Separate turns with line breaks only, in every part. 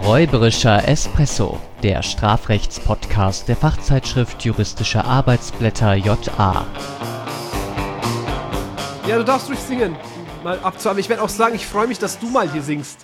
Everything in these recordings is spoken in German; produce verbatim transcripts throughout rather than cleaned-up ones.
Räuberischer Espresso, der Strafrechtspodcast der Fachzeitschrift Juristische Arbeitsblätter J A.
Ja, du darfst ruhig singen. Mal abzu, aber ich werde auch sagen, ich freue mich, dass du mal hier singst.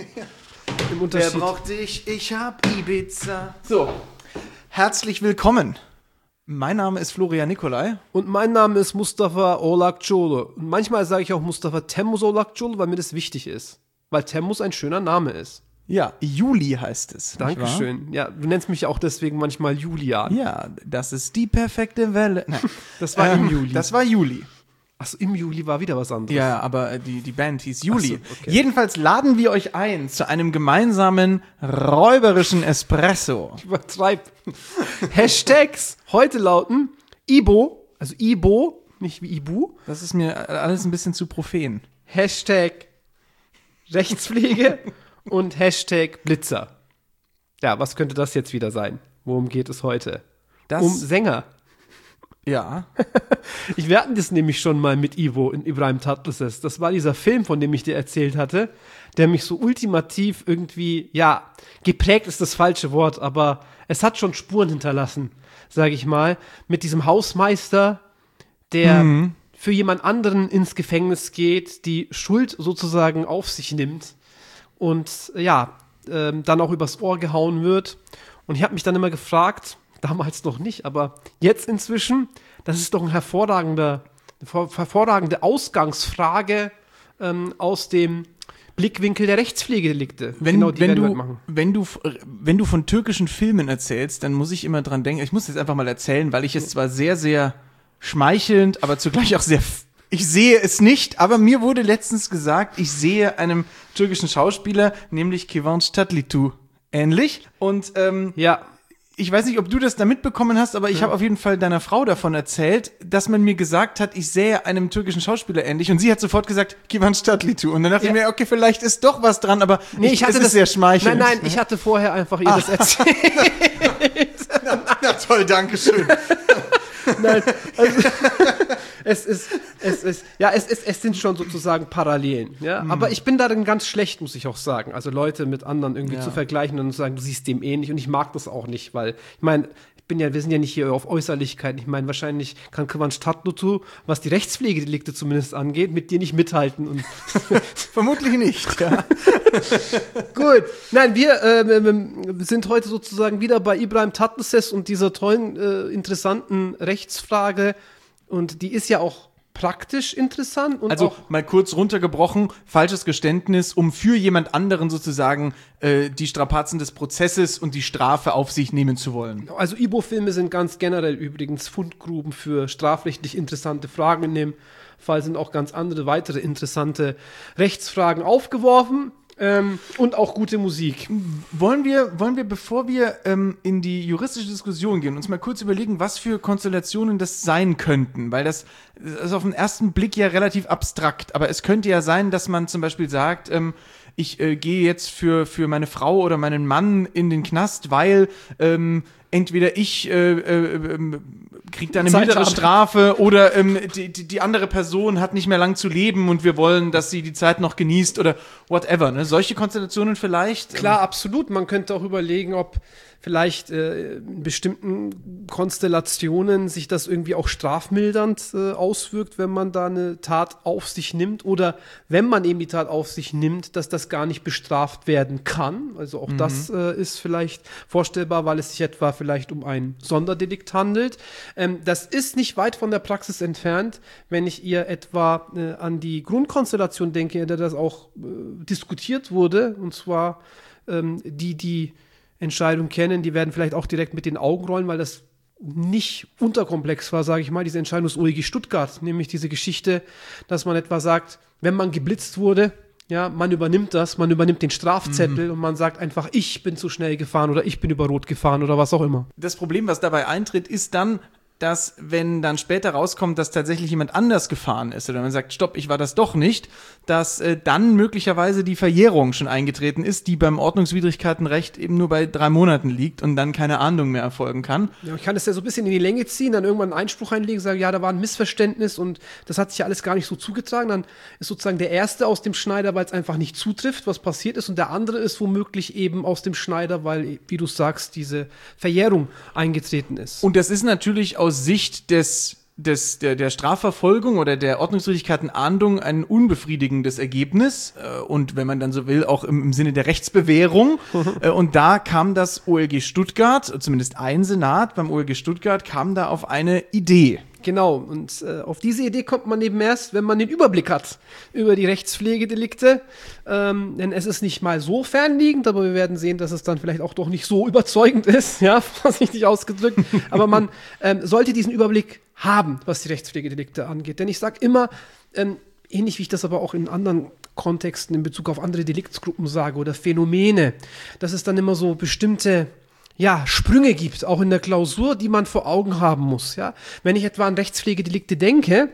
Im Unterschied.
Wer braucht dich? Ich hab Ibiza. So, herzlich willkommen. Mein Name ist Florian Nicolai.
Und mein Name ist Mustafa Olakçoğlu. Und manchmal sage ich auch Mustafa Temmuz Olakçoğlu, weil mir das wichtig ist. Weil Temmuz ein schöner Name ist.
Ja, Juli heißt es.
Dankeschön. Ja, du nennst mich auch deswegen manchmal Julian.
Ja, das ist die perfekte Welle. Nein,
das war
ähm,
im Juli.
Das war Juli.
Achso, im Juli war wieder was anderes.
Ja, aber die, die Band hieß Juli.
Ach so, okay.
Jedenfalls laden wir euch ein zu einem gemeinsamen räuberischen Espresso.
Übertreib. Hashtags heute lauten Ibo, also Ibo, nicht wie Ibu.
Das ist mir alles ein bisschen zu profan.
Hashtag Rechtspflege und Hashtag Blitzer. Ja, was könnte das jetzt wieder sein? Worum geht es heute?
Das,
um Sänger.
Ja.
Ich, wir hatten das nämlich schon mal mit Ivo in Ibrahim Tatlıses. Das war dieser Film, von dem ich dir erzählt hatte, der mich so ultimativ irgendwie, ja, geprägt ist das falsche Wort, aber es hat schon Spuren hinterlassen, sage ich mal, mit diesem Hausmeister, der mhm. für jemand anderen ins Gefängnis geht, die Schuld sozusagen auf sich nimmt und ja, äh, dann auch übers Ohr gehauen wird. Und ich habe mich dann immer gefragt, damals noch nicht, aber jetzt inzwischen, das ist doch ein hervorragender, eine hervorragende Ausgangsfrage ähm, aus dem Blickwinkel der Rechtspflegedelikte.
Wenn,
genau die
wenn,
werden wir
du,
machen.
wenn, du, wenn du von türkischen Filmen erzählst, dann muss ich immer dran denken, ich muss jetzt einfach mal erzählen, weil ich es zwar sehr, sehr schmeichelnd, aber zugleich auch sehr, ich sehe es nicht, aber mir wurde letztens gesagt, ich sehe einem türkischen Schauspieler, nämlich Kıvanç Tatlıtuğ, ähnlich. Und ähm,
ja,
ich weiß nicht, ob du das da mitbekommen hast, aber ich
ja.
habe auf jeden Fall deiner Frau davon erzählt, dass man mir gesagt hat, ich sähe einem türkischen Schauspieler ähnlich. Und sie hat sofort gesagt, Kıvanç Tatlıtuğ. Und dann dachte ja. ich mir, okay, vielleicht ist doch was dran, aber
nee, ich,
ich
hatte
es
das,
ist sehr schmeichelnd.
Nein, nein, ich hatte vorher einfach ihr ah. das erzählt.
na, na toll, danke schön.
Nein, also, es ist, es ist, ja, es ist, es sind schon sozusagen Parallelen, ja, mhm. aber ich bin darin ganz schlecht, muss ich auch sagen, also Leute mit anderen irgendwie ja. zu vergleichen und zu sagen, du siehst dem ähnlich und ich mag das auch nicht, weil, ich meine, ich bin ja, wir sind ja nicht hier auf Äußerlichkeiten, ich meine, wahrscheinlich kann Kıvanç Tatlıtuğ, was die Rechtspflegedelikte zumindest angeht, mit dir nicht mithalten und
vermutlich nicht, ja.
Gut, nein, wir äh, sind heute sozusagen wieder bei Ibrahim Tatlıses und dieser tollen, äh, interessanten Rechtsfrage und die ist ja auch praktisch interessant. Und
also
auch
mal kurz runtergebrochen, falsches Geständnis, um für jemand anderen sozusagen äh, die Strapazen des Prozesses und die Strafe auf sich nehmen zu wollen.
Also Ibo-Filme sind ganz generell übrigens Fundgruben für strafrechtlich interessante Fragen. In dem Fall sind auch ganz andere weitere interessante Rechtsfragen aufgeworfen. Ähm, und auch gute Musik.
Wollen wir, wollen wir, bevor wir ähm, in die juristische Diskussion gehen, uns mal kurz überlegen, was für Konstellationen das sein könnten? Weil das, das ist auf den ersten Blick ja relativ abstrakt. Aber es könnte ja sein, dass man zum Beispiel sagt, ähm, ich äh, gehe jetzt für, für meine Frau oder meinen Mann in den Knast, weil ähm, entweder ich äh, äh, äh, kriegt eine
Zeit
mildere
haben.
Strafe oder ähm, die, die, die andere Person hat nicht mehr lang zu leben und wir wollen, dass sie die Zeit noch genießt oder whatever. Ne? Solche Konstellationen vielleicht?
Klar, ähm, absolut. Man könnte auch überlegen, ob vielleicht äh, in bestimmten Konstellationen sich das irgendwie auch strafmildernd äh, auswirkt, wenn man da eine Tat auf sich nimmt oder wenn man eben die Tat auf sich nimmt, dass das gar nicht bestraft werden kann. Also auch mhm. das äh, ist vielleicht vorstellbar, weil es sich etwa vielleicht um ein Sonderdelikt handelt. Ähm, das ist nicht weit von der Praxis entfernt, wenn ich ihr etwa äh, an die Grundkonstellation denke, in der das auch äh, diskutiert wurde, und zwar ähm, die, die Entscheidung kennen, die werden vielleicht auch direkt mit den Augen rollen, weil das nicht unterkomplex war, sage ich mal, diese Entscheidung des O E G Stuttgart, nämlich diese Geschichte, dass man etwa sagt, wenn man geblitzt wurde, ja, man übernimmt das, man übernimmt den Strafzettel mhm. und man sagt einfach, ich bin zu schnell gefahren oder ich bin über Rot gefahren oder was auch immer.
Das Problem, was dabei eintritt, ist dann, dass wenn dann später rauskommt, dass tatsächlich jemand anders gefahren ist oder man sagt, stopp, ich war das doch nicht, dass äh, dann möglicherweise die Verjährung schon eingetreten ist, die beim Ordnungswidrigkeitenrecht eben nur bei drei Monaten liegt und dann keine Ahndung mehr erfolgen kann.
Ja, ich kann das ja so ein bisschen in die Länge ziehen, dann irgendwann einen Einspruch einlegen, sagen, ja, da war ein Missverständnis und das hat sich ja alles gar nicht so zugetragen. Dann ist sozusagen der Erste aus dem Schneider, weil es einfach nicht zutrifft, was passiert ist, und der andere ist womöglich eben aus dem Schneider, weil, wie du sagst, diese Verjährung eingetreten ist.
Und das ist natürlich aus Sicht des, des, der, der Strafverfolgung oder der Ordnungswidrigkeitenahndung ein unbefriedigendes Ergebnis äh, und wenn man dann so will, auch im, im Sinne der Rechtsbewährung. äh, und da kam das O L G Stuttgart, zumindest ein Senat beim O L G Stuttgart, kam da auf eine Idee.
Genau, und äh, auf diese Idee kommt man eben erst, wenn man den Überblick hat über die Rechtspflegedelikte. Ähm, denn es ist nicht mal so fernliegend, aber wir werden sehen, dass es dann vielleicht auch doch nicht so überzeugend ist, ja, vorsichtig ausgedrückt. Aber man ähm, sollte diesen Überblick haben, was die Rechtspflegedelikte angeht. Denn ich sage immer, ähm, ähnlich wie ich das aber auch in anderen Kontexten in Bezug auf andere Deliktsgruppen sage oder Phänomene, dass es dann immer so bestimmte ja, Sprünge gibt, auch in der Klausur, die man vor Augen haben muss, ja. Wenn ich etwa an Rechtspflegedelikte denke,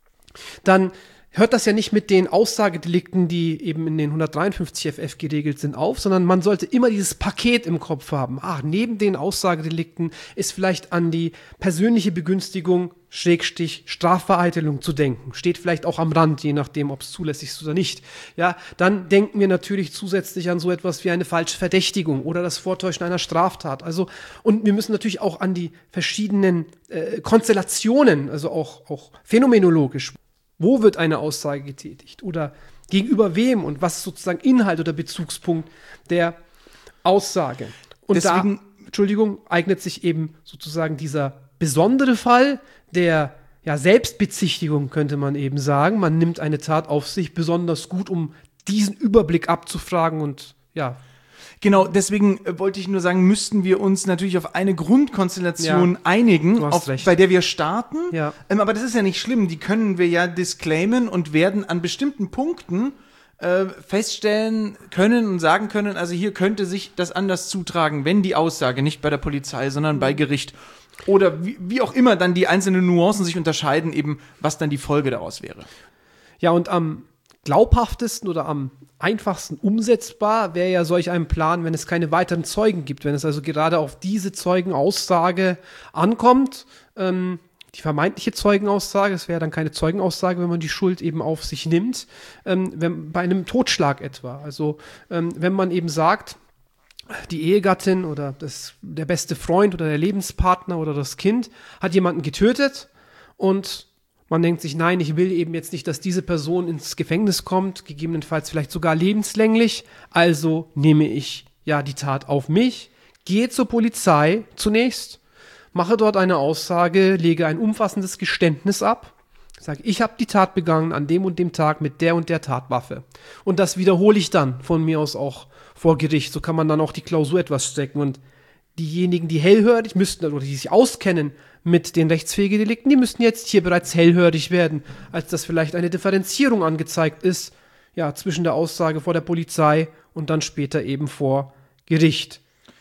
dann hört das ja nicht mit den Aussagedelikten, die eben in den hundertdreiundfünfzig F F geregelt sind, auf, sondern man sollte immer dieses Paket im Kopf haben. Ach, neben den Aussagedelikten ist vielleicht an die persönliche Begünstigung, Schrägstrich, Strafvereitelung zu denken. Steht vielleicht auch am Rand, je nachdem, ob es zulässig ist oder nicht. Ja, dann denken wir natürlich zusätzlich an so etwas wie eine falsche Verdächtigung oder das Vortäuschen einer Straftat. Also, und wir müssen natürlich auch an die verschiedenen äh, Konstellationen, also auch, auch phänomenologisch. Wo wird eine Aussage getätigt? Oder gegenüber wem? Und was ist sozusagen Inhalt oder Bezugspunkt der Aussage? Und
Deswegen,
da, Entschuldigung, eignet sich eben sozusagen dieser besondere Fall der ja, Selbstbezichtigung, könnte man eben sagen. Man nimmt eine Tat auf sich besonders gut, um diesen Überblick abzufragen und ja.
Genau, deswegen äh, wollte ich nur sagen, müssten wir uns natürlich auf eine Grundkonstellation
Ja,
einigen,
du hast
auf,
recht.
bei der wir starten.
Ja.
Ähm, aber das ist ja nicht schlimm, die können wir ja disclaimen und werden an bestimmten Punkten äh, feststellen können und sagen können, also hier könnte sich das anders zutragen, wenn die Aussage nicht bei der Polizei, sondern bei Gericht oder wie, wie auch immer dann die einzelnen Nuancen sich unterscheiden, eben was dann die Folge daraus wäre.
Ja, und am glaubhaftesten oder am einfachsten umsetzbar wäre ja solch ein Plan, wenn es keine weiteren Zeugen gibt, wenn es also gerade auf diese Zeugenaussage ankommt, ähm, die vermeintliche Zeugenaussage, es wäre dann keine Zeugenaussage, wenn man die Schuld eben auf sich nimmt, ähm, wenn, bei einem Totschlag etwa, also ähm, wenn man eben sagt, die Ehegattin oder das, der beste Freund oder der Lebenspartner oder das Kind hat jemanden getötet und man denkt sich, nein, ich will eben jetzt nicht, dass diese Person ins Gefängnis kommt, gegebenenfalls vielleicht sogar lebenslänglich, also nehme ich ja die Tat auf mich, gehe zur Polizei zunächst, mache dort eine Aussage, lege ein umfassendes Geständnis ab, sage, ich habe die Tat begangen an dem und dem Tag mit der und der Tatwaffe. Und das wiederhole ich dann von mir aus auch vor Gericht. So kann man dann auch die Klausur etwas strecken. Und diejenigen, die hellhörig müssten oder die sich auskennen mit den Rechtspflegedelikten, die müssten jetzt hier bereits hellhörig werden, als dass vielleicht eine Differenzierung angezeigt ist, ja, zwischen der Aussage vor der Polizei und dann später eben vor Gericht.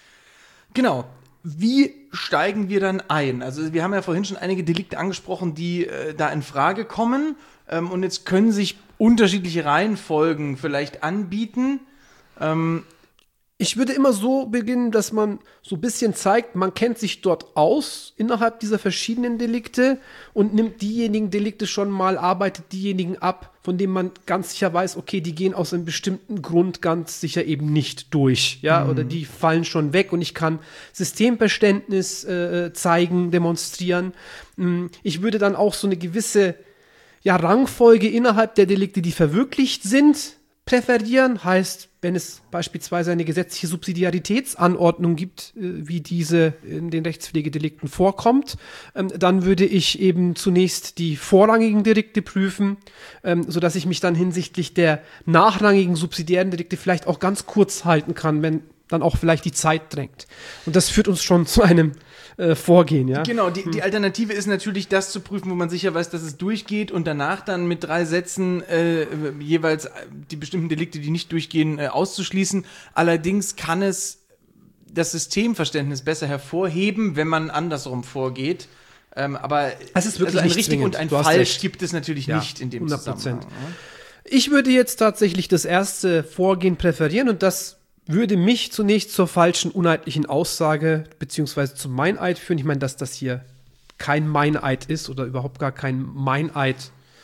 Genau. Wie steigen wir dann ein? Also wir haben ja vorhin schon einige Delikte angesprochen, die äh, da in Frage kommen. Ähm, und jetzt können sich unterschiedliche Reihenfolgen vielleicht anbieten. Ähm,
Ich würde immer so beginnen, dass man so ein bisschen zeigt, man kennt sich dort aus innerhalb dieser verschiedenen Delikte und nimmt diejenigen Delikte schon mal, arbeitet diejenigen ab, von denen man ganz sicher weiß, okay, die gehen aus einem bestimmten Grund ganz sicher eben nicht durch, ja, mhm. oder die fallen schon weg und ich kann Systemverständnis äh, zeigen, demonstrieren. Ich würde dann auch so eine gewisse ja, Rangfolge innerhalb der Delikte, die verwirklicht sind, präferieren, heißt, wenn es beispielsweise eine gesetzliche Subsidiaritätsanordnung gibt, äh, wie diese in den Rechtspflegedelikten vorkommt, ähm, dann würde ich eben zunächst die vorrangigen Delikte prüfen, ähm, sodass ich mich dann hinsichtlich der nachrangigen subsidiären Delikte vielleicht auch ganz kurz halten kann, wenn dann auch vielleicht die Zeit drängt. Und das führt uns schon zu einem äh, Vorgehen, ja.
Genau, die, die Alternative ist natürlich, das zu prüfen, wo man sicher weiß, dass es durchgeht und danach dann mit drei Sätzen äh, jeweils die bestimmten Delikte, die nicht durchgehen, äh, auszuschließen. Allerdings kann es das Systemverständnis besser hervorheben, wenn man andersrum vorgeht. Ähm, aber
es ist wirklich
also ein
nicht
richtig
zwingend.
und ein
Du hast
Falsch
recht.
gibt es natürlich
Ja,
nicht in dem
hundert Prozent.
Zusammenhang. Ne?
Ich würde jetzt tatsächlich das erste Vorgehen präferieren und das würde mich zunächst zur falschen, uneidlichen Aussage beziehungsweise zum Meineid führen. Ich meine, dass das hier kein Meineid ist oder überhaupt gar kein Meineid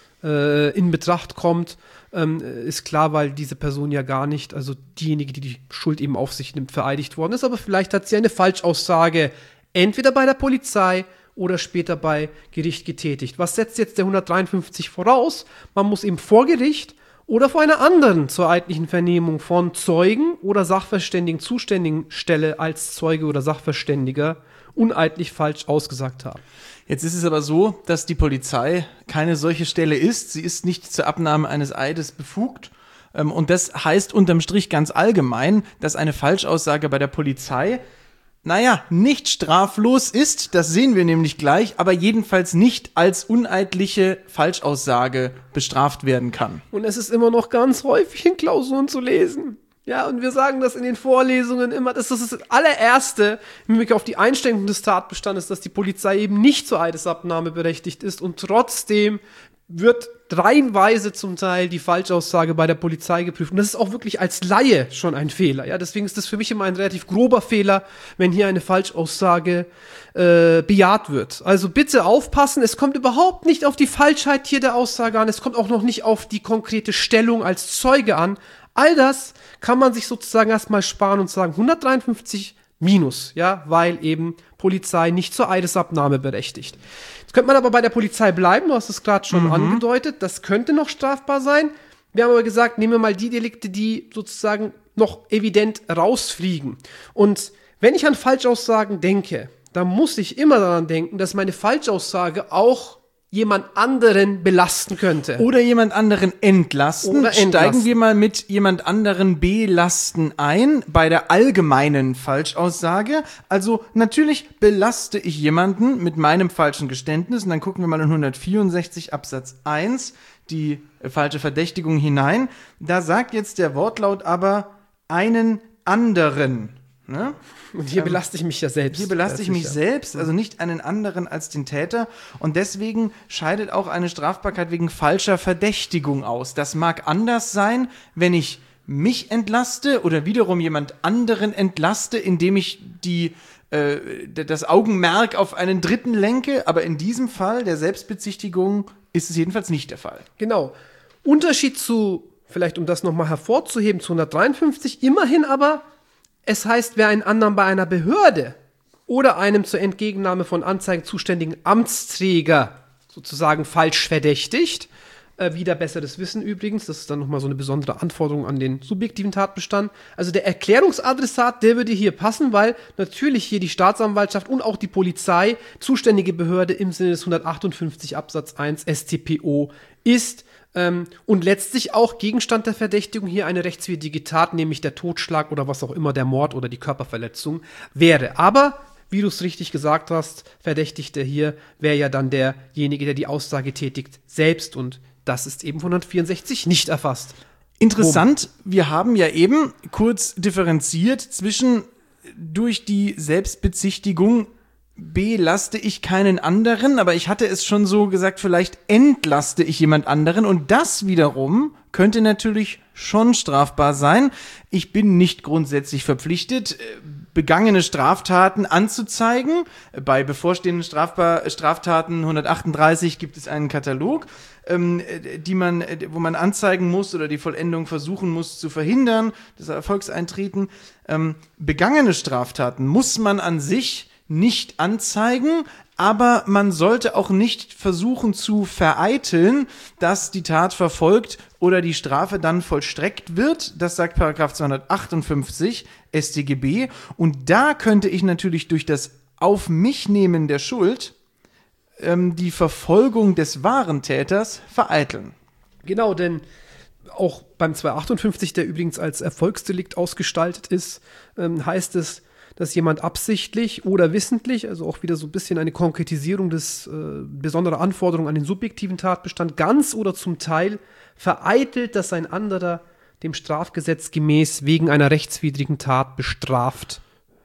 äh, in Betracht kommt, ähm, ist klar, weil diese Person ja gar nicht, also diejenige, die die Schuld eben auf sich nimmt, vereidigt worden ist. Aber vielleicht hat sie eine Falschaussage entweder bei der Polizei oder später bei Gericht getätigt. Was setzt jetzt der hundertdreiundfünfzig voraus? Man muss eben vor Gericht oder vor einer anderen zur eidlichen Vernehmung von Zeugen oder Sachverständigen zuständigen Stelle als Zeuge oder Sachverständiger uneidlich falsch ausgesagt haben.
Jetzt ist es aber so, dass die Polizei keine solche Stelle ist. Sie ist nicht zur Abnahme eines Eides befugt. Und das heißt unterm Strich ganz allgemein, dass eine Falschaussage bei der Polizei, naja, nicht straflos ist, das sehen wir nämlich gleich, aber jedenfalls nicht als uneidliche Falschaussage bestraft werden kann.
Und es ist immer noch ganz häufig in Klausuren zu lesen. Ja, und wir sagen das in den Vorlesungen immer, das ist das allererste, im Hinblick auf die Einschränkung des Tatbestandes, dass die Polizei eben nicht zur Eidesabnahme berechtigt ist und trotzdem wird reihenweise zum Teil die Falschaussage bei der Polizei geprüft. Und das ist auch wirklich als Laie schon ein Fehler. Ja, deswegen ist das für mich immer ein relativ grober Fehler, wenn hier eine Falschaussage äh, bejaht wird. Also bitte aufpassen, es kommt überhaupt nicht auf die Falschheit hier der Aussage an, es kommt auch noch nicht auf die konkrete Stellung als Zeuge an. All das kann man sich sozusagen erstmal sparen und sagen, hundertdreiundfünfzig minus, ja, weil eben Polizei nicht zur Eidesabnahme berechtigt. Jetzt könnte man aber bei der Polizei bleiben, du hast es gerade schon mhm. angedeutet, das könnte noch strafbar sein. Wir haben aber gesagt, nehmen wir mal die Delikte, die sozusagen noch evident rausfliegen. Und wenn ich an Falschaussagen denke, dann muss ich immer daran denken, dass meine Falschaussage auch jemand anderen belasten könnte.
Oder jemand anderen entlasten.
Oder entlasten.
Steigen wir mal mit jemand anderen belasten ein bei der allgemeinen Falschaussage. Also natürlich belaste ich jemanden mit meinem falschen Geständnis. Und dann gucken wir mal in hundertvierundsechzig Absatz eins die falsche Verdächtigung hinein. Da sagt jetzt der Wortlaut aber einen anderen. Ne?
Und hier ähm, belaste ich mich ja selbst.
Hier belaste ich mich ja. selbst, also nicht einen anderen als den Täter. Und deswegen scheidet auch eine Strafbarkeit wegen falscher Verdächtigung aus. Das mag anders sein, wenn ich mich entlaste oder wiederum jemand anderen entlaste, indem ich die, äh, das Augenmerk auf einen Dritten lenke. Aber in diesem Fall der Selbstbezichtigung ist es jedenfalls nicht der Fall.
Genau. Unterschied zu, vielleicht um das nochmal hervorzuheben, zu hundertdreiundfünfzig, immerhin aber, es heißt, wer einen anderen bei einer Behörde oder einem zur Entgegennahme von Anzeigen zuständigen Amtsträger sozusagen falsch verdächtigt, äh, wieder besseres Wissen übrigens, das ist dann nochmal so eine besondere Anforderung an den subjektiven Tatbestand. Also der Erklärungsadressat, der würde hier passen, weil natürlich hier die Staatsanwaltschaft und auch die Polizei zuständige Behörde im Sinne des hundertachtundfünfzig Absatz eins S t p O ist. Ähm, und letztlich auch Gegenstand der Verdächtigung hier eine rechtswidrige Tat, nämlich der Totschlag oder was auch immer, der Mord oder die Körperverletzung wäre. Aber, wie du es richtig gesagt hast, Verdächtigter hier wäre ja dann derjenige, der die Aussage tätigt, selbst. Und das ist eben von hundertvierundsechzig nicht erfasst.
Interessant, Boom. Wir haben ja eben kurz differenziert zwischen durch die Selbstbezichtigung belaste ich keinen anderen, aber ich hatte es schon so gesagt, vielleicht entlaste ich jemand anderen und das wiederum könnte natürlich schon strafbar sein. Ich bin nicht grundsätzlich verpflichtet, begangene Straftaten anzuzeigen. Bei bevorstehenden Strafbar- Straftaten hundertachtunddreißig gibt es einen Katalog, ähm, die man, wo man anzeigen muss oder die Vollendung versuchen muss zu verhindern, das Erfolgseintreten. Ähm, begangene Straftaten muss man an sich nicht anzeigen, aber man sollte auch nicht versuchen zu vereiteln, dass die Tat verfolgt oder die Strafe dann vollstreckt wird. Das sagt Paragraph zweihundertachtundfünfzig S t G B. Und da könnte ich natürlich durch das Auf mich nehmen der Schuld ähm, die Verfolgung des wahren Täters vereiteln.
Genau, denn auch beim zweihundertachtundfünfzig, der übrigens als Erfolgsdelikt ausgestaltet ist, ähm, heißt es, dass jemand absichtlich oder wissentlich, also auch wieder so ein bisschen eine Konkretisierung des äh, besonderer Anforderungen an den subjektiven Tatbestand, ganz oder zum Teil vereitelt, dass ein anderer dem Strafgesetz gemäß wegen einer rechtswidrigen Tat bestraft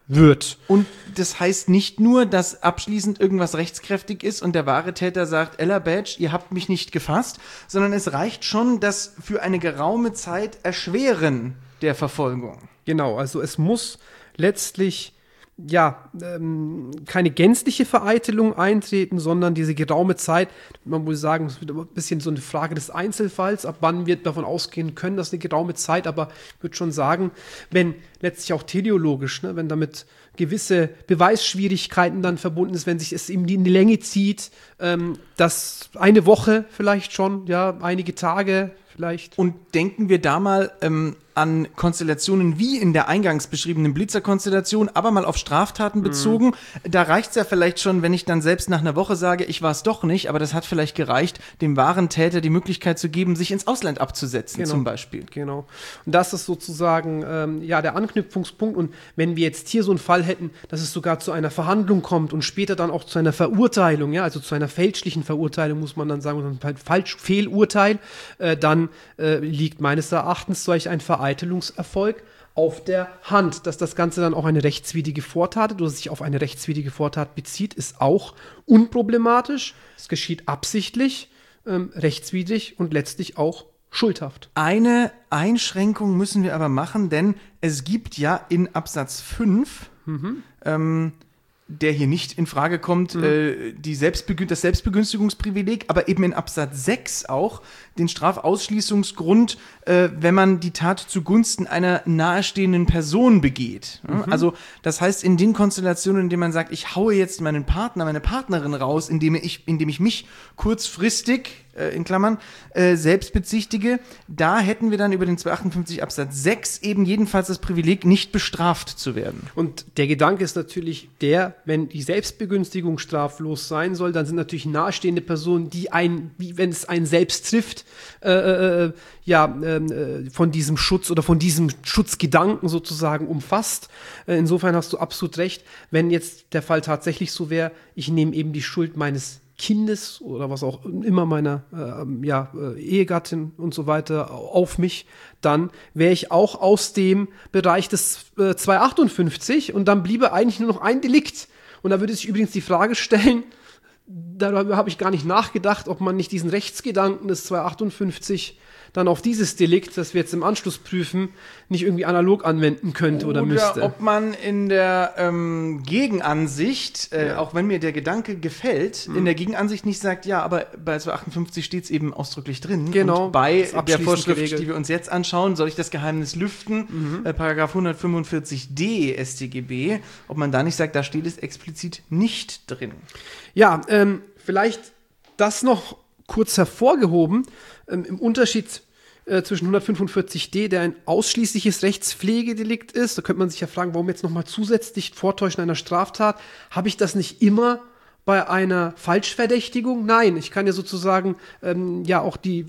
wird.
Und das heißt nicht nur, dass abschließend irgendwas rechtskräftig ist und der wahre Täter sagt, Ella Badge, ihr habt mich nicht gefasst, sondern es reicht schon, das für eine geraume Zeit Erschweren der Verfolgung.
Genau, also es muss letztlich ja, ähm, keine gänzliche Vereitelung eintreten, sondern diese geraume Zeit, man muss sagen, es wird ein bisschen so eine Frage des Einzelfalls, ab wann wir davon ausgehen können, dass eine geraume Zeit, aber ich würde schon sagen, wenn letztlich auch teleologisch, ne, wenn damit gewisse Beweisschwierigkeiten dann verbunden ist, wenn sich es eben in die Länge zieht, ähm, dass eine Woche vielleicht schon, ja, einige Tage vielleicht.
Und denken wir da mal ähm, an Konstellationen wie in der eingangs beschriebenen Blitzer-Konstellation, aber mal auf Straftaten bezogen. Mhm. Da reicht es ja vielleicht schon, wenn ich dann selbst nach einer Woche sage, ich war es doch nicht, aber das hat vielleicht gereicht, dem wahren Täter die Möglichkeit zu geben, sich ins Ausland abzusetzen,
genau.
zum Beispiel.
Genau. Und das ist sozusagen ähm, ja, der Anknüpfungspunkt. Und wenn wir jetzt hier so einen Fall hätten, dass es sogar zu einer Verhandlung kommt und später dann auch zu einer Verurteilung, ja, also zu einer fälschlichen Verurteilung, muss man dann sagen, ein falsch Fehlurteil, äh, dann äh, liegt meines Erachtens solch ein Vereitelungserfolg auf der Hand. Dass das Ganze dann auch eine rechtswidrige Vortat oder sich auf eine rechtswidrige Vortat bezieht, ist auch unproblematisch. Es geschieht absichtlich, ähm, rechtswidrig und letztlich auch schuldhaft.
Eine Einschränkung müssen wir aber machen, denn es gibt ja in Absatz fünf, mhm. ähm, der hier nicht in Frage kommt, mhm. äh, die Selbstbegün- das Selbstbegünstigungsprivileg, aber eben in Absatz sechs auch den Strafausschließungsgrund, äh, wenn man die Tat zugunsten einer nahestehenden Person begeht. Mhm. Also das heißt, in den Konstellationen, in denen man sagt, ich haue jetzt meinen Partner, meine Partnerin raus, indem ich, indem ich mich kurzfristig äh, in Klammern, äh, selbst bezichtige, da hätten wir dann über den zweihundertachtundfünfzig Absatz sechs eben jedenfalls das Privileg, nicht bestraft zu werden.
Und der Gedanke ist natürlich der, wenn die Selbstbegünstigung straflos sein soll, dann sind natürlich nahestehende Personen, die ein, wie wenn es einen selbst trifft, äh, äh, ja, äh, von diesem Schutz oder von diesem Schutzgedanken sozusagen umfasst. Äh, insofern hast du absolut recht, wenn jetzt der Fall tatsächlich so wäre, ich nehme eben die Schuld meines Kindes oder was auch immer meiner äh, ja, äh, Ehegattin und so weiter auf mich, dann wäre ich auch aus dem Bereich des äh, zweihundertachtundfünfzig und dann bliebe eigentlich nur noch ein Delikt. Und da würde sich übrigens die Frage stellen, darüber habe ich gar nicht nachgedacht, ob man nicht diesen Rechtsgedanken des zweihundertachtundfünfzig dann auf dieses Delikt, das wir jetzt im Anschluss prüfen, nicht irgendwie analog anwenden könnte oder, oder müsste.
Oder ob man in der ähm, Gegenansicht, äh, ja. auch wenn mir der Gedanke gefällt, mhm. in der Gegenansicht nicht sagt, ja, aber bei zweihundertachtundfünfzig steht es eben ausdrücklich drin.
Genau.
Und bei der Vorschrift,
geregelt.
die wir uns jetzt anschauen, soll ich das Geheimnis lüften, mhm. äh, Paragraph hundertfünfundvierzig d S t G B, ob man da nicht sagt, da steht es explizit nicht drin.
Ja, ähm, vielleicht das noch kurz hervorgehoben, ähm, im Unterschied äh, zwischen hundertfünfundvierzig d, der ein ausschließliches Rechtspflegedelikt ist, da könnte man sich ja fragen, warum jetzt nochmal zusätzlich Vortäuschen einer Straftat, habe ich das nicht immer bei einer Falschverdächtigung? Nein, ich kann ja sozusagen ähm, ja auch die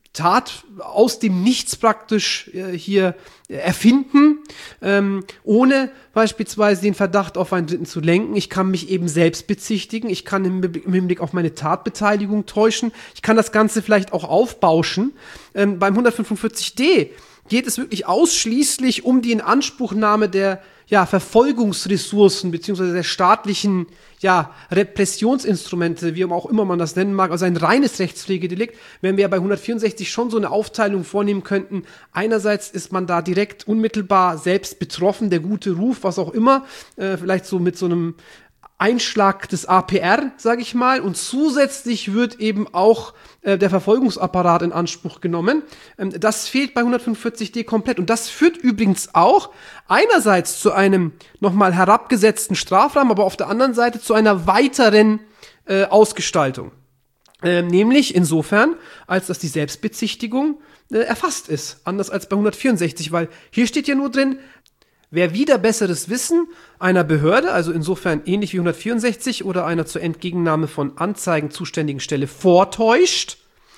Tat aus dem Nichts praktisch äh, hier äh, erfinden, ähm, ohne beispielsweise den Verdacht auf einen Dritten zu lenken. Ich kann mich eben selbst bezichtigen. Ich kann im, im Hinblick auf meine Tatbeteiligung täuschen. Ich kann das Ganze vielleicht auch aufbauschen. Ähm, beim hundertfünfundvierzig d geht es wirklich ausschließlich um die Inanspruchnahme der ja, Verfolgungsressourcen beziehungsweise der staatlichen ja, Repressionsinstrumente, wie auch immer man das nennen mag, also ein reines Rechtspflegedelikt, wenn wir ja bei hundertvierundsechzig schon so eine Aufteilung vornehmen könnten. Einerseits ist man da direkt unmittelbar selbst betroffen, der gute Ruf, was auch immer, äh, vielleicht so mit so einem Einschlag des A P R, sage ich mal, und zusätzlich wird eben auch äh, der Verfolgungsapparat in Anspruch genommen. Ähm, das fehlt bei hundertfünfundvierzig d komplett und das führt übrigens auch einerseits zu einem nochmal herabgesetzten Strafrahmen, aber auf der anderen Seite zu einer weiteren äh, Ausgestaltung. Äh, nämlich insofern, als dass die Selbstbezichtigung äh, erfasst ist, anders als bei hundertvierundsechzig, weil hier steht ja nur drin, wer wider besseres Wissen einer Behörde, also insofern ähnlich wie hundertvierundsechzig oder einer zur Entgegennahme von Anzeigen zuständigen Stelle vortäuscht,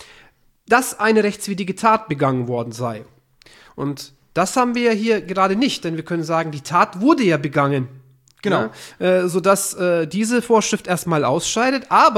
dass eine rechtswidrige Tat begangen worden sei. Und das haben wir ja hier gerade nicht, denn wir können sagen, die Tat wurde ja begangen.
Genau.
Ja, äh, sodass äh, diese Vorschrift erstmal ausscheidet, aber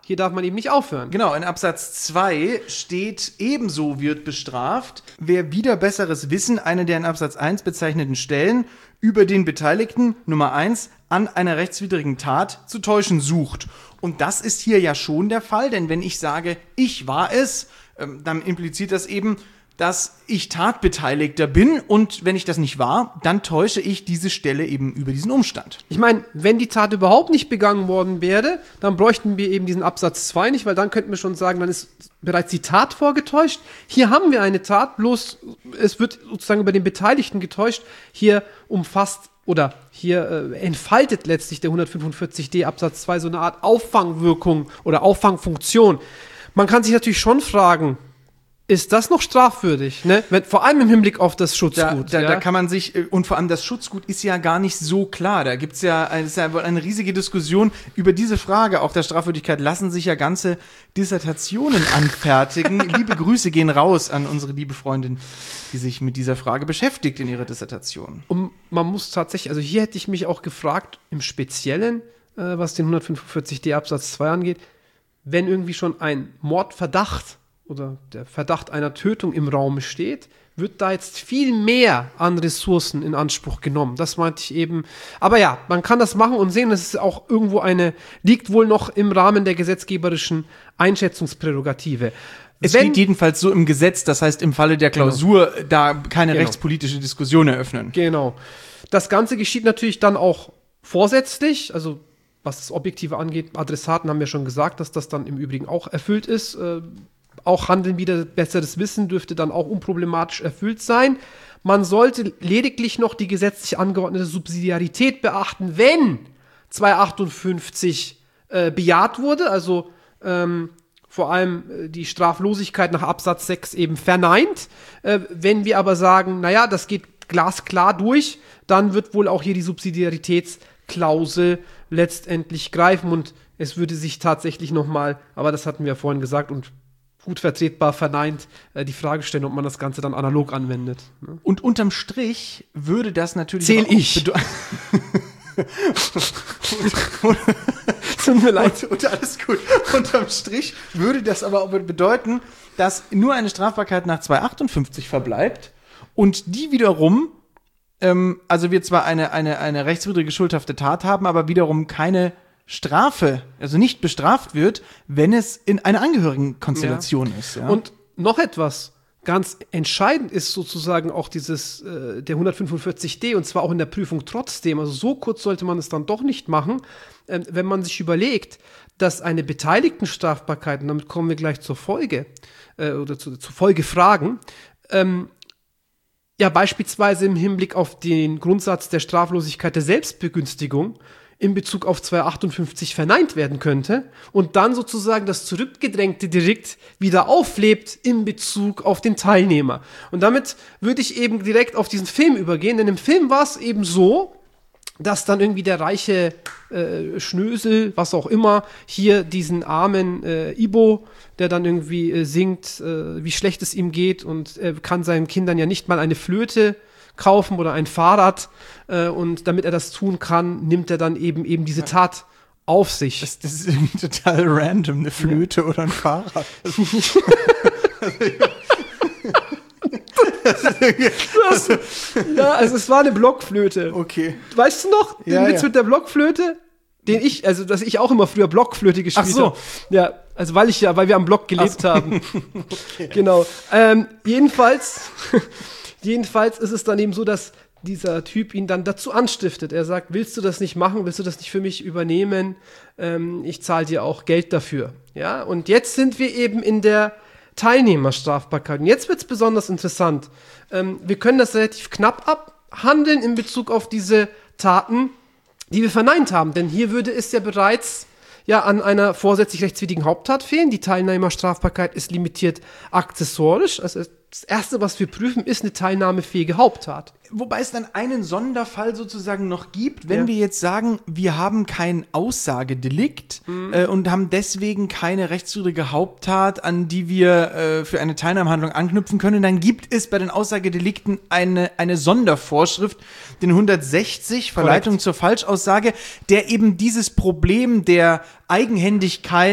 hier darf man eben nicht aufhören.
Genau, in Absatz zwei steht, ebenso wird bestraft, wer wider besseres Wissen eine der in Absatz eins bezeichneten Stellen über den Beteiligten, Nummer eins, an einer rechtswidrigen Tat zu täuschen sucht. Und das ist hier ja schon der Fall, denn wenn ich sage, ich war es, ähm, dann impliziert das eben, dass ich Tatbeteiligter bin und wenn ich das nicht war, dann täusche ich diese Stelle eben über diesen Umstand.
Ich meine, wenn die Tat überhaupt nicht begangen worden wäre, dann bräuchten wir eben diesen Absatz zwei nicht, weil dann könnten wir schon sagen, dann ist bereits die Tat vorgetäuscht. Hier haben wir eine Tat, bloß es wird sozusagen über den Beteiligten getäuscht. Hier umfasst oder hier äh, entfaltet letztlich der hundertfünfundvierzig d Absatz zwei so eine Art Auffangwirkung oder Auffangfunktion. Man kann sich natürlich schon fragen, ist das noch strafwürdig, ne? Wenn, vor allem im Hinblick auf das Schutzgut.
Da, da,
ja?
da kann man sich, und vor allem das Schutzgut ist ja gar nicht so klar. Da gibt's ja, es ist ja eine riesige Diskussion über diese Frage, auch der Strafwürdigkeit, lassen sich ja ganze Dissertationen anfertigen. Liebe Grüße gehen raus an unsere liebe Freundin, die sich mit dieser Frage beschäftigt in ihrer Dissertation.
Und man muss tatsächlich, also hier hätte ich mich auch gefragt, im Speziellen, äh, was den hundertfünfundvierzig d Absatz zwei angeht, wenn irgendwie schon ein Mordverdacht oder der Verdacht einer Tötung im Raum steht, wird da jetzt viel mehr an Ressourcen in Anspruch genommen. Das meinte ich eben. Aber ja, man kann das machen und sehen, das ist auch irgendwo eine, liegt wohl noch im Rahmen der gesetzgeberischen Einschätzungsprärogative.
Es
Wenn,
steht jedenfalls so im Gesetz, das heißt im Falle der Klausur, genau. da keine
Genau.
rechtspolitische Diskussion eröffnen.
Genau. Das Ganze geschieht natürlich dann auch vorsätzlich, also was das Objektive angeht, Adressaten haben wir schon gesagt, dass das dann im Übrigen auch erfüllt ist. Äh, Auch Handeln wider besseres Wissen dürfte dann auch unproblematisch erfüllt sein. Man sollte lediglich noch die gesetzlich angeordnete Subsidiarität beachten, wenn zweihundertachtundfünfzig äh, bejaht wurde, also ähm, vor allem äh, die Straflosigkeit nach Absatz sechs eben verneint. Äh, wenn wir aber sagen, naja, das geht glasklar durch, dann wird wohl auch hier die Subsidiaritätsklausel letztendlich greifen und es würde sich tatsächlich nochmal, aber das hatten wir ja vorhin gesagt und gut vertretbar verneint, äh, die Frage stellen, ob man das Ganze dann analog anwendet. Ne?
Und unterm Strich würde das natürlich...
Zähl
auch
ich.
bedeuten-
Tut mir leid.
Und, und alles gut. Unterm Strich würde das aber auch bedeuten, dass nur eine Strafbarkeit nach zweihundertachtundfünfzig verbleibt und die wiederum, ähm, also wir zwar eine, eine, eine rechtswidrige schuldhafte Tat haben, aber wiederum keine Strafe, also nicht bestraft wird, wenn es in einer Angehörigenkonstellation
Ja.
ist. Ja?
Und noch etwas, ganz entscheidend ist sozusagen auch dieses, äh, der hundertfünfundvierzig d und zwar auch in der Prüfung trotzdem, also so kurz sollte man es dann doch nicht machen, äh, wenn man sich überlegt, dass eine Beteiligtenstrafbarkeit, und damit kommen wir gleich zur Folge, äh, oder zu, zu Folgefragen, ähm, ja beispielsweise im Hinblick auf den Grundsatz der Straflosigkeit der Selbstbegünstigung in Bezug auf zweihundertachtundfünfzig verneint werden könnte und dann sozusagen das zurückgedrängte Delikt wieder auflebt in Bezug auf den Teilnehmer. Und damit würde ich eben direkt auf diesen Film übergehen, denn im Film war es eben so, dass dann irgendwie der reiche äh, Schnösel, was auch immer, hier diesen armen äh, Ibo, der dann irgendwie äh, singt, äh, wie schlecht es ihm geht und er kann seinen Kindern ja nicht mal eine Flöte kaufen oder ein Fahrrad äh, und damit er das tun kann, nimmt er dann eben eben diese Tat auf sich.
Das, das ist irgendwie total random, eine Flöte ja. oder ein Fahrrad.
das, ja, also es war eine Blockflöte.
Okay.
Weißt du noch, den
ja,
Witz
ja.
mit der Blockflöte? Den ich, also dass ich auch immer früher Blockflöte gespielt habe.
Ach so.
Ja, also weil ich ja, weil wir am Block gelebt
so.
haben.
Okay.
Genau. Ähm, jedenfalls Jedenfalls ist es dann eben so, dass dieser Typ ihn dann dazu anstiftet. Er sagt, willst du das nicht machen? Willst du das nicht für mich übernehmen? Ähm, ich zahle dir auch Geld dafür. Ja, und jetzt sind wir eben in der Teilnehmerstrafbarkeit. Und jetzt wird es besonders interessant. Ähm, wir können das relativ knapp abhandeln in Bezug auf diese Taten, die wir verneint haben. Denn hier würde es ja bereits ja an einer vorsätzlich rechtswidrigen Haupttat fehlen. Die Teilnehmerstrafbarkeit ist limitiert akzessorisch. Also das Erste, was wir prüfen, ist eine teilnahmefähige Haupttat.
Wobei es dann einen Sonderfall sozusagen noch gibt, wenn
Ja.
wir jetzt sagen, wir haben kein Aussagedelikt
Mhm.
äh, und haben deswegen keine rechtswidrige Haupttat, an die wir äh, für eine Teilnahmehandlung anknüpfen können, dann gibt es bei den Aussagedelikten eine, eine Sondervorschrift, den hundertsechzig, Verleitung
Korrekt.
zur Falschaussage, der eben dieses Problem der Eigenhändigkeit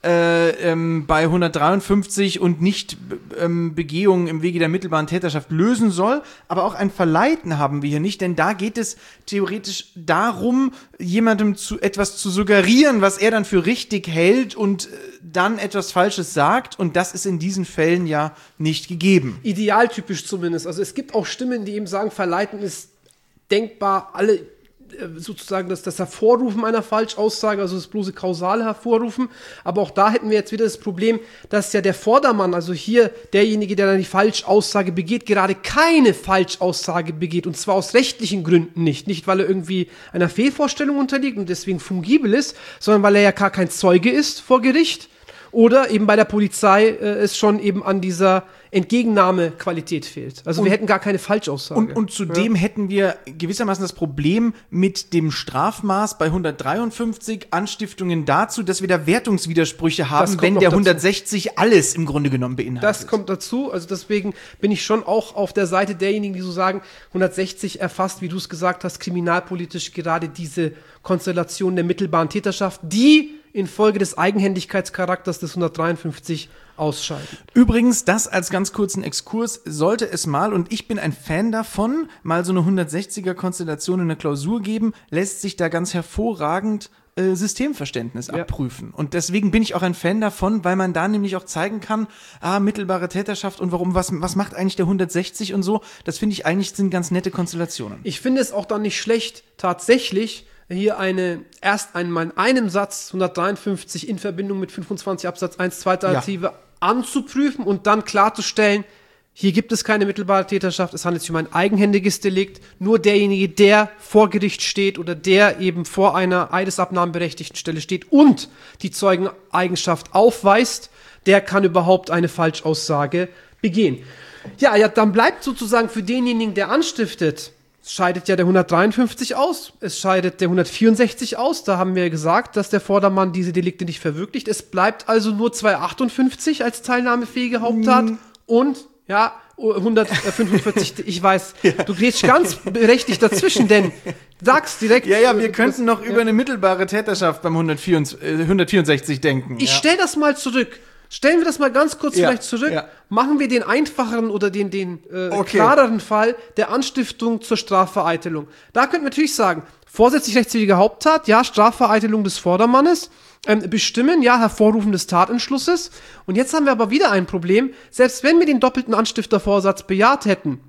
äh, ähm, bei hundertdreiundfünfzig und nicht ähm, Begehungen im Wege der mittelbaren Täterschaft lösen soll. Aber auch ein Verleiten haben wir hier nicht, denn da geht es theoretisch darum, jemandem zu etwas zu suggerieren, was er dann für richtig hält und äh, dann etwas Falsches sagt. Und das ist in diesen Fällen ja nicht gegeben.
Idealtypisch zumindest. Also es gibt auch Stimmen, die eben sagen, Verleiten ist denkbar, alle sozusagen das, das Hervorrufen einer Falschaussage, also das bloße kausale Hervorrufen. Aber auch da hätten wir jetzt wieder das Problem, dass ja der Vordermann, also hier derjenige, der dann die Falschaussage begeht, gerade keine Falschaussage begeht. Und zwar aus rechtlichen Gründen nicht. Nicht, weil er irgendwie einer Fehlvorstellung unterliegt und deswegen fungibel ist, sondern weil er ja gar kein Zeuge ist vor Gericht. Oder eben bei der Polizei äh, es schon eben an dieser Entgegennahmequalität fehlt. Also
und,
wir hätten gar keine Falschaussage.
Und, und zudem ja. hätten wir gewissermaßen das Problem mit dem Strafmaß bei hundertdreiundfünfzig Anstiftungen dazu, dass wir da Wertungswidersprüche haben, wenn der dazu. hundertsechzig alles im Grunde genommen beinhaltet.
Das kommt dazu. Also deswegen bin ich schon auch auf der Seite derjenigen, die so sagen, hundertsechzig erfasst, wie du es gesagt hast, kriminalpolitisch gerade diese Konstellation der mittelbaren Täterschaft, die infolge des Eigenhändigkeitscharakters des hundertdreiundfünfzig ausscheiden.
Übrigens, das als ganz kurzen Exkurs, sollte es mal, und ich bin ein Fan davon, mal so eine hundertsechziger-Konstellation in der Klausur geben, lässt sich da ganz hervorragend äh, Systemverständnis ja. abprüfen. Und deswegen bin ich auch ein Fan davon, weil man da nämlich auch zeigen kann, ah, mittelbare Täterschaft und warum, was, was macht eigentlich der hundertsechzig und so. Das finde ich eigentlich sind ganz nette Konstellationen.
Ich finde es auch dann nicht schlecht, tatsächlich hier eine, erst einmal in einem Satz hundertdreiundfünfzig in Verbindung mit fünfundzwanzig Absatz eins zweite Alternative ja. anzuprüfen und dann klarzustellen, hier gibt es keine mittelbare Täterschaft, es handelt sich um ein eigenhändiges Delikt, nur derjenige, der vor Gericht steht oder der eben vor einer eidesabnahmeberechtigten Stelle steht und die Zeugeneigenschaft aufweist, der kann überhaupt eine Falschaussage begehen. Ja, ja, dann bleibt sozusagen für denjenigen, der anstiftet, es scheidet ja der hundertdreiundfünfzig aus, es scheidet der hundertvierundsechzig aus, da haben wir gesagt, dass der Vordermann diese Delikte nicht verwirklicht. Es bleibt also nur zweihundertachtundfünfzig als teilnahmefähige Haupttat mm. und, ja, hundertfünfundvierzig, ich weiß, ja. Du gehst ganz berechtigt dazwischen, denn sag's direkt.
Ja, ja, wir könnten noch ja. über eine mittelbare Täterschaft beim hundertvierundsechzig denken.
Ich
ja.
stell das mal zurück. Stellen wir das mal ganz kurz ja, vielleicht zurück. Ja. Machen wir den einfacheren oder den, den äh, okay. klareren Fall der Anstiftung zur Strafvereitelung. Da könnten wir natürlich sagen, vorsätzlich rechtswidrige Haupttat, ja, Strafvereitelung des Vordermannes, ähm, bestimmen, ja, Hervorrufen des Tatentschlusses. Und jetzt haben wir aber wieder ein Problem. Selbst wenn wir den doppelten Anstiftervorsatz bejaht hätten,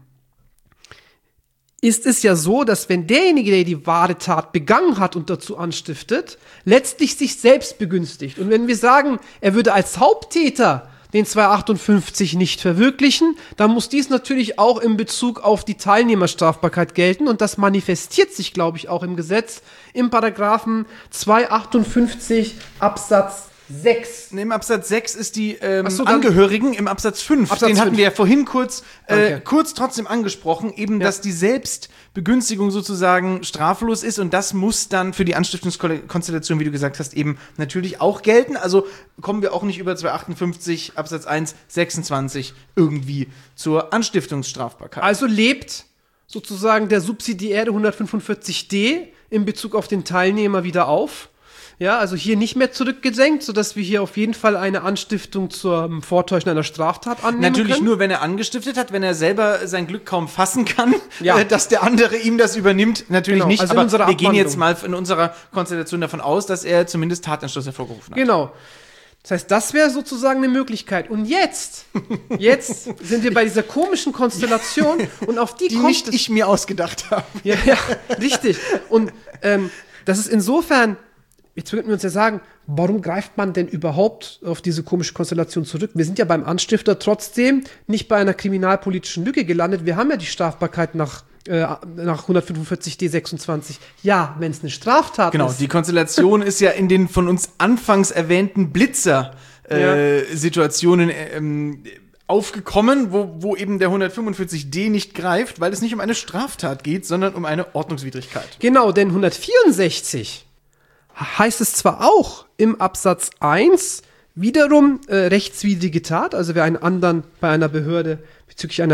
ist es ja so, dass wenn derjenige, der die wahre Tat begangen hat und dazu anstiftet, letztlich sich selbst begünstigt. Und wenn wir sagen, er würde als Haupttäter den zweihundertachtundfünfzig nicht verwirklichen, dann muss dies natürlich auch in Bezug auf die Teilnehmerstrafbarkeit gelten. Und das manifestiert sich, glaube ich, auch im Gesetz im Paragraphen zweihundertachtundfünfzig Absatz sechs.
Im Absatz sechs ist die ähm, so, Angehörigen im Absatz fünf. Absatz den hatten fünf. Wir ja vorhin kurz, äh, okay. kurz trotzdem angesprochen, eben, ja. dass die Selbstbegünstigung sozusagen straflos ist und das muss dann für die Anstiftungskonstellation, wie du gesagt hast, eben natürlich auch gelten. Also kommen wir auch nicht über zweihundertachtundfünfzig Absatz eins sechsundzwanzig irgendwie zur Anstiftungsstrafbarkeit.
Also lebt sozusagen der subsidiäre hundertfünfundvierzig d in Bezug auf den Teilnehmer wieder auf. Ja, also hier nicht mehr zurückgesenkt, sodass wir hier auf jeden Fall eine Anstiftung zum Vortäuschen einer Straftat annehmen
Natürlich
können.
Nur, wenn er angestiftet hat, wenn er selber sein Glück kaum fassen kann, ja. äh, dass der andere ihm das übernimmt, natürlich genau. nicht.
Also
aber wir gehen jetzt mal in unserer Konstellation davon aus, dass er zumindest Tatentschluss hervorgerufen hat.
Genau. Das heißt, das wäre sozusagen eine Möglichkeit. Und jetzt, jetzt sind wir bei dieser komischen Konstellation und auf die,
die
kommt
nicht
es,
ich mir ausgedacht habe.
Ja, ja, richtig. Und ähm, das ist insofern. Jetzt könnten wir uns ja sagen, warum greift man denn überhaupt auf diese komische Konstellation zurück? Wir sind ja beim Anstifter trotzdem nicht bei einer kriminalpolitischen Lücke gelandet. Wir haben ja die Strafbarkeit nach, äh, nach hundertfünfundvierzig d sechsundzwanzig. Ja, wenn es eine Straftat
genau, ist. Genau, die Konstellation ist ja in den von uns anfangs erwähnten Blitzer-Situationen äh, ja. ähm, aufgekommen, wo, wo eben der hundertfünfundvierzig d nicht greift, weil es nicht um eine Straftat geht, sondern um eine Ordnungswidrigkeit.
Genau, denn hundertvierundsechzig heißt es zwar auch im Absatz eins wiederum äh, rechtswidrige Tat, also wer einen anderen bei einer Behörde bezüglich einer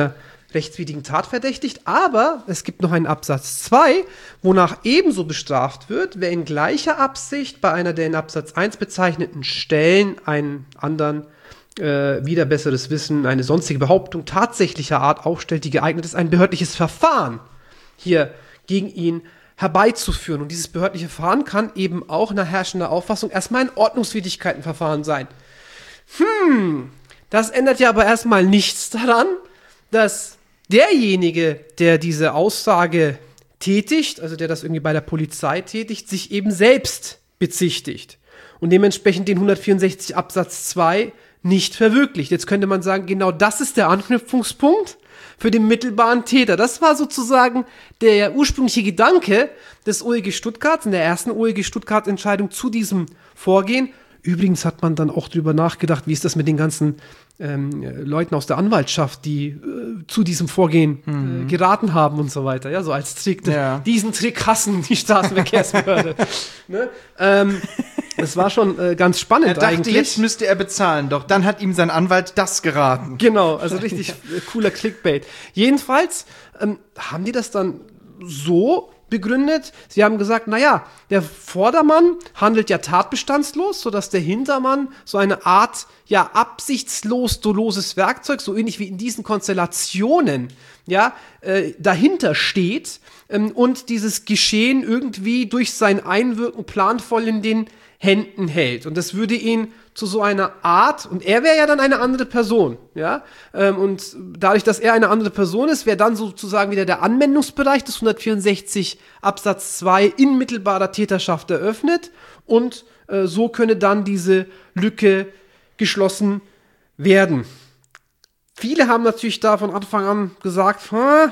rechtswidrigen Tat verdächtigt, aber es gibt noch einen Absatz zwei, wonach ebenso bestraft wird, wer in gleicher Absicht bei einer der in Absatz eins bezeichneten Stellen einen anderen äh, wider besseres Wissen eine sonstige Behauptung tatsächlicher Art aufstellt, die geeignet ist, ein behördliches Verfahren hier gegen ihn herbeizuführen. Und dieses behördliche Verfahren kann eben auch nach herrschender Auffassung erstmal ein Ordnungswidrigkeitenverfahren sein. Hm, das ändert ja aber erstmal nichts daran, dass derjenige, der diese Aussage tätigt, also der das irgendwie bei der Polizei tätigt, sich eben selbst bezichtigt und dementsprechend den hundertvierundsechzig Absatz zwei nicht verwirklicht. Jetzt könnte man sagen, genau das ist der Anknüpfungspunkt für den mittelbaren Täter. Das war sozusagen der ursprüngliche Gedanke des O E G Stuttgart, in der ersten O E G Stuttgart-Entscheidung zu diesem Vorgehen. Übrigens hat man dann auch drüber nachgedacht, wie ist das mit den ganzen ähm, Leuten aus der Anwaltschaft, die äh, zu diesem Vorgehen mhm. äh, geraten haben und so weiter. Ja, so als Trick.
Ja.
Diesen Trick hassen die Straßenverkehrsbehörde. ne? ähm, das war schon äh, ganz spannend
er dachte,
eigentlich.
Jetzt müsste er bezahlen, doch dann hat ihm sein Anwalt das geraten.
Genau, also richtig äh, cooler Clickbait. Jedenfalls ähm, haben die das dann so begründet. Sie haben gesagt, naja, der Vordermann handelt ja tatbestandslos, sodass der Hintermann so eine Art, ja, absichtslos doloses Werkzeug, so ähnlich wie in diesen Konstellationen, ja, äh, dahinter steht ähm, und dieses Geschehen irgendwie durch sein Einwirken planvoll in den Händen hält. Und das würde ihn zu so einer Art, und er wäre ja dann eine andere Person, ja, ähm, und dadurch, dass er eine andere Person ist, wäre dann sozusagen wieder der Anwendungsbereich des hundertvierundsechzig Absatz zwei in mittelbarer Täterschaft eröffnet und äh, so könne dann diese Lücke geschlossen werden. Viele haben natürlich da von Anfang an gesagt, hm,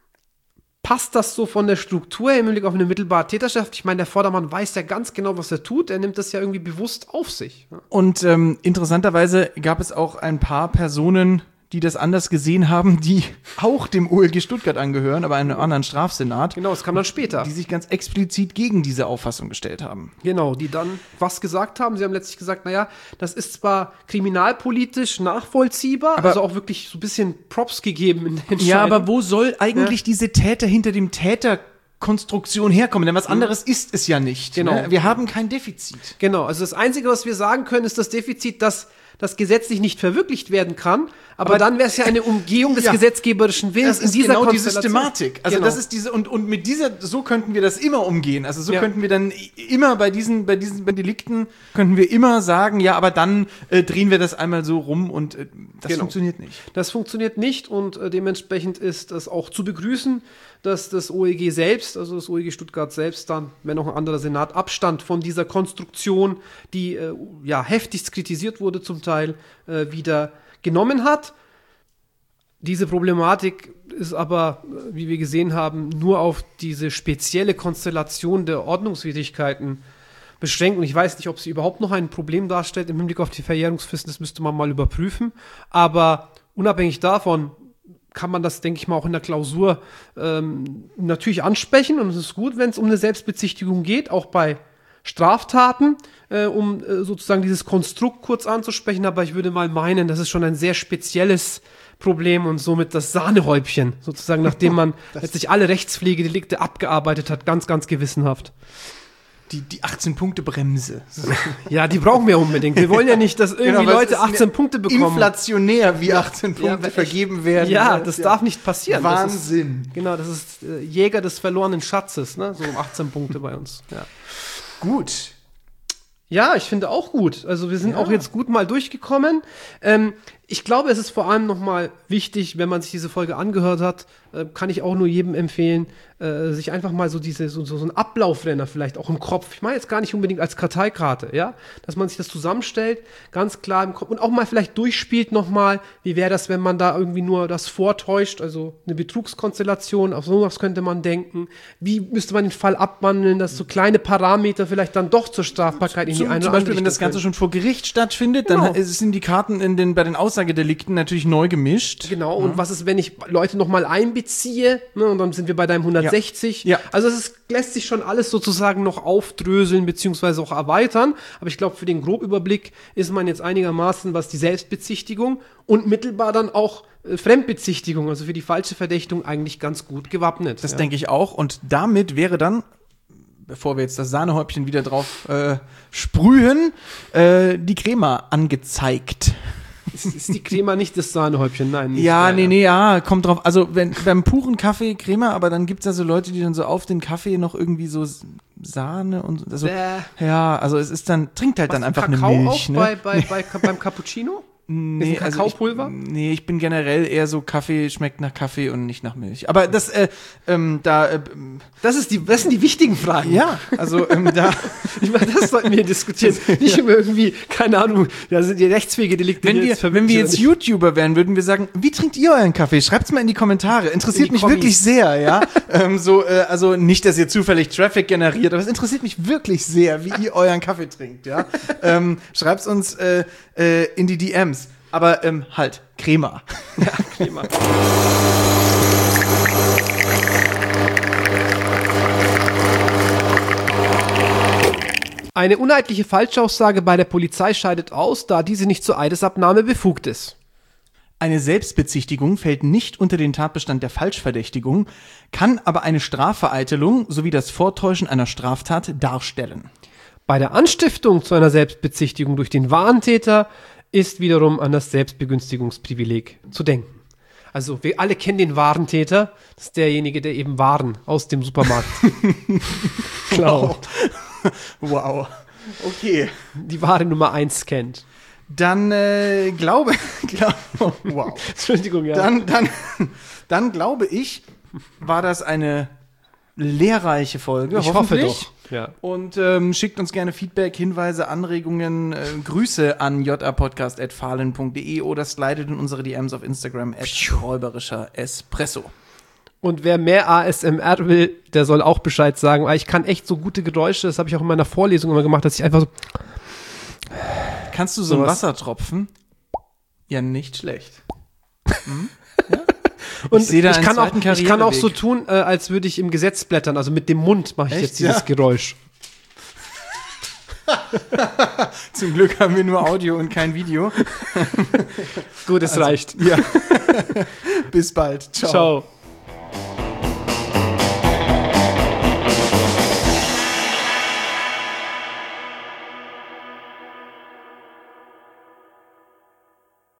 passt das so von der Struktur im Hinblick auf eine mittelbare Täterschaft? Ich meine, der Vordermann weiß ja ganz genau, was er tut. Er nimmt das ja irgendwie bewusst auf sich.
Und ähm, interessanterweise gab es auch ein paar Personen, die das anders gesehen haben, die auch dem O L G Stuttgart angehören, aber einem anderen Strafsenat.
Genau, das kam dann später.
Die sich ganz explizit gegen diese Auffassung gestellt haben.
Genau, die dann was gesagt haben. Sie haben letztlich gesagt, naja, das ist zwar kriminalpolitisch nachvollziehbar, aber also auch wirklich so ein bisschen Props gegeben in der Entscheidung.
Ja, aber wo soll eigentlich ja. diese Täter hinter dem Täter Konstruktion herkommen, denn was anderes mhm. ist es ja nicht.
Genau.
Ne? Wir haben kein Defizit.
Genau, also das Einzige, was wir sagen können, ist das Defizit, dass das gesetzlich nicht verwirklicht werden kann, aber, aber dann wäre es ja eine Umgehung des ja. gesetzgeberischen Willens
in dieser genau diese Systematik. Also
genau.
das ist diese und und mit dieser so könnten wir das immer umgehen. Also so
ja.
könnten wir dann immer bei diesen bei diesen bei Delikten könnten wir immer sagen, ja, aber dann äh, drehen wir das einmal so rum und äh, das
genau.
funktioniert nicht.
Das funktioniert nicht und äh, dementsprechend ist das auch zu begrüßen, dass das O E G selbst, also das O E G Stuttgart selbst dann, wenn auch ein anderer Senat, Abstand von dieser Konstruktion, die äh, ja heftigst kritisiert wurde zum Teil, äh, wieder genommen hat. Diese Problematik ist aber, wie wir gesehen haben, nur auf diese spezielle Konstellation der Ordnungswidrigkeiten beschränkt. Und ich weiß nicht, ob sie überhaupt noch ein Problem darstellt im Hinblick auf die Verjährungsfristen. Das müsste man mal überprüfen. Aber unabhängig davon kann man das, denke ich mal, auch in der Klausur ähm, natürlich ansprechen. Und es ist gut, wenn es um eine Selbstbezichtigung geht, auch bei Straftaten, äh, um äh, sozusagen dieses Konstrukt kurz anzusprechen. Aber ich würde mal meinen, das ist schon ein sehr spezielles Problem und somit das Sahnehäubchen, sozusagen, nachdem man letztlich alle Rechtspflegedelikte abgearbeitet hat, ganz, ganz gewissenhaft.
Die, die achtzehn-Punkte-Bremse.
Ja, die brauchen wir unbedingt. Wir wollen ja nicht, dass irgendwie genau, Leute achtzehn Punkte bekommen.
Inflationär, wie achtzehn Punkte ja, vergeben werden.
Ja, das ja. darf nicht passieren.
Wahnsinn.
Das ist, genau, das ist äh, Jäger des verlorenen Schatzes, ne? So um achtzehn Punkte bei uns. Ja.
Gut.
Ja, ich finde auch gut. Also wir sind ja. auch jetzt gut mal durchgekommen. Ähm, ich glaube, es ist vor allem nochmal wichtig, wenn man sich diese Folge angehört hat, äh, kann ich auch nur jedem empfehlen, äh, sich einfach mal so diese so, so, so ein Ablaufrenner vielleicht auch im Kopf, ich meine jetzt gar nicht unbedingt als Karteikarte, ja, dass man sich das zusammenstellt, ganz klar im Kopf und auch mal vielleicht durchspielt nochmal, wie wäre das, wenn man da irgendwie nur das vortäuscht, also eine Betrugskonstellation, auf sowas könnte man denken, wie müsste man den Fall abwandeln, dass so kleine Parameter vielleicht dann doch zur Strafbarkeit in die
zum,
eine
Zum
oder
Beispiel, wenn das Ganze
können.
schon vor Gericht stattfindet,
genau.
dann sind die Karten in den, bei den Aus Aussagedelikten natürlich neu gemischt.
Genau, und was ist, wenn ich Leute nochmal einbeziehe, ne, und dann sind wir bei deinem hundertsechzig.
Ja. Ja.
Also es ist, lässt sich schon alles sozusagen noch aufdröseln beziehungsweise auch erweitern, aber ich glaube, für den Grobüberblick ist man jetzt einigermaßen, was die Selbstbezichtigung und mittelbar dann auch äh, Fremdbezichtigung, also für die falsche Verdächtigung eigentlich ganz gut gewappnet.
Das
ja.
denke ich auch. Und damit wäre dann, bevor wir jetzt das Sahnehäubchen wieder drauf äh, sprühen, äh, die Crema angezeigt.
Ist, ist die Crema nicht das Sahnehäubchen? Nein, nicht.
Ja,
Ja,
nee,
ja.
nee, ja, kommt drauf. Also wenn, beim puren Kaffee Crema, aber dann gibt's ja so Leute, die dann so auf den Kaffee noch irgendwie so Sahne und also,
Bäh.
ja, also es ist dann, trinkt halt
Was,
dann einfach
Kakao
eine Milch,
auch
ne?
bei, bei, bei, beim Cappuccino?
Nee,
Ist ein
also
Kakaopulver?
Ich, nee, ich bin generell eher so, Kaffee schmeckt nach Kaffee und nicht nach Milch. Aber das, äh, ähm, da, äh,
Das, ist die, das sind die wichtigen Fragen.
ja, also ähm, da,
Ich meine, das sollten wir diskutieren. Nicht über irgendwie, keine Ahnung, da sind die rechtsfähige Delikte.
wenn
die
wir,
jetzt
wenn wir jetzt
verwirrt
YouTuber wären, würden wir sagen, wie trinkt ihr euren Kaffee? Schreibt's mal in die Kommentare. Interessiert
In die
mich
Kommis.
wirklich sehr, ja. ähm, so, äh, also nicht, dass ihr zufällig Traffic generiert, aber es interessiert mich wirklich sehr, wie ihr euren Kaffee trinkt, ja. ähm, schreibt's uns äh, äh, in die D Ms. Aber ähm, halt, Crema.
Ja, Crema. Eine uneidliche Falschaussage bei der Polizei scheidet aus, da diese nicht zur Eidesabnahme befugt ist.
Eine Selbstbezichtigung fällt nicht unter den Tatbestand der Falschverdächtigung, kann aber eine Strafvereitelung sowie das Vortäuschen einer Straftat darstellen.
Bei der Anstiftung zu einer Selbstbezichtigung durch den Warentäter ist wiederum an das Selbstbegünstigungsprivileg zu denken. Also wir alle kennen den Warentäter, das ist derjenige, der eben Waren aus dem Supermarkt klaut.
Wow. Okay.
Die Ware Nummer eins kennt.
Dann äh, glaube, glaub, wow.
Entschuldigung, ja.
Dann, dann, dann glaube ich, war das eine lehrreiche Folge.
ich hoffe
hoffentlich.
doch. Ja.
Und ähm, schickt uns gerne Feedback, Hinweise, Anregungen, äh, Grüße an j a podcast at fahlen punkt de oder slidet in unsere D Ms auf Instagram at räuberischer Espresso.
Und wer mehr A S M R will, der soll auch Bescheid sagen. Weil ich kann echt so gute Geräusche, das habe ich auch in meiner Vorlesung immer gemacht, dass ich einfach so.
Kannst du so einen
Sowas.
Wassertropfen? Ja, nicht schlecht.
Und
seh da
ich,
einen
kann auch,
zweiten
ich kann auch
Karriereweg.
so tun, äh, als würde ich im Gesetz blättern. Also mit dem Mund mache ich
Echt,
jetzt dieses
ja?
Geräusch.
Zum Glück haben wir nur Audio und kein Video.
Gut, es reicht.
Ja. Bis bald. Ciao.
Ciao.